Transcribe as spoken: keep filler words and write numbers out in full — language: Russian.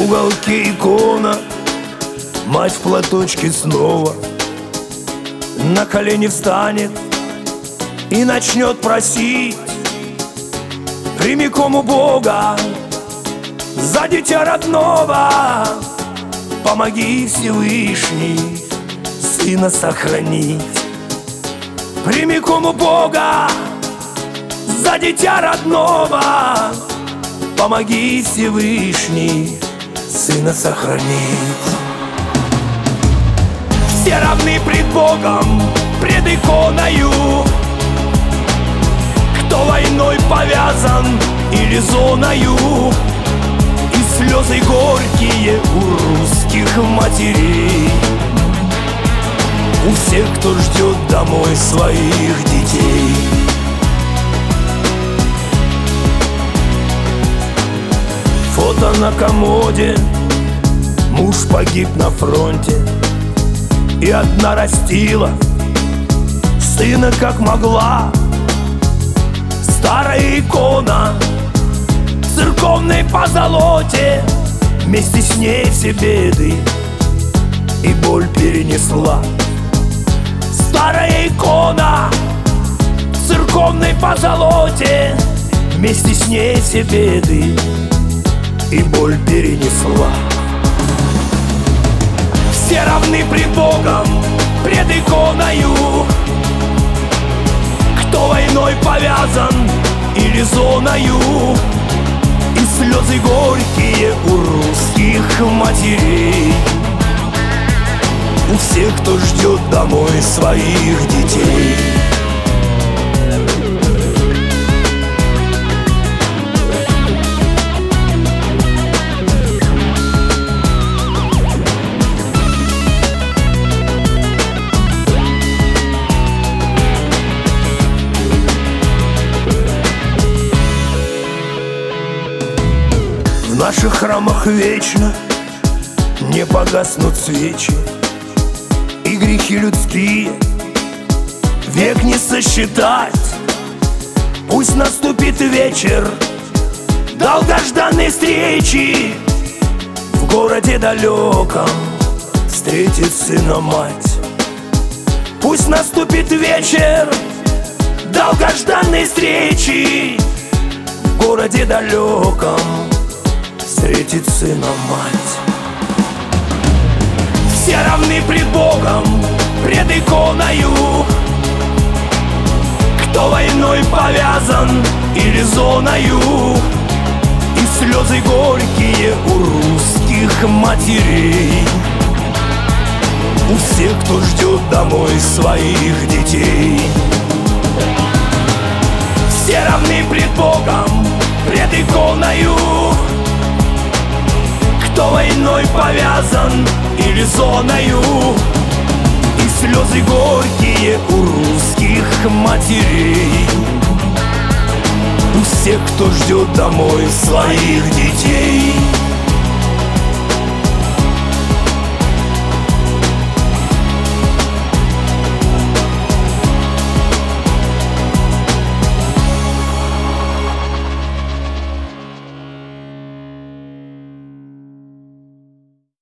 уголке икона, мать в платочке снова на колени встанет и начнет просить прямиком у Бога за дитя родного. Помоги, Всевышний, сына сохранить. Прямиком у Бога за дитя родного. Помоги, Всевышний, сына сохранить. Все равны пред Богом, пред иконою, кто войной повязан или зоною. И слезы горькие у русских матерей, у всех, кто ждет домой своих детей. Фото на комоде, муж погиб на фронте, и одна растила сына как могла. Старая икона церковной позолоте, вместе с ней все беды и боль перенесла. Старая икона церковной позолоте, вместе с ней все беды и боль перенесла. Все равны пред Богом, пред иконою, кто войной повязан или зоною. И слезы горькие у русских матерей, у всех, кто ждет домой своих детей. В наших храмах вечно не погаснут свечи, и грехи людские век не сосчитать. Пусть наступит вечер долгожданной встречи, в городе далеком встретит сына мать. Пусть наступит вечер долгожданной встречи, в городе далеком встретит сына мать. Все равны пред Богом, пред иконою, кто войной повязан или зоною. И слезы горькие у русских матерей, у всех, кто ждет домой своих детей. Все равны пред Богом, пред иконою, кто войной повязан или зоною. И слезы горькие у русских матерей, у всех, кто ждет домой своих детей.